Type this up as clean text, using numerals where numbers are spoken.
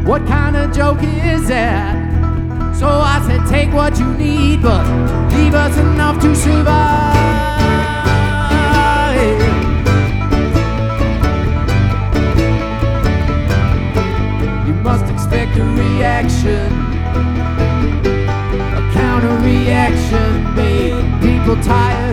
What kind of joke is that? So I said, take what you need, but leave us enough to survive. You must expect a reaction, a counter reaction, made people tired.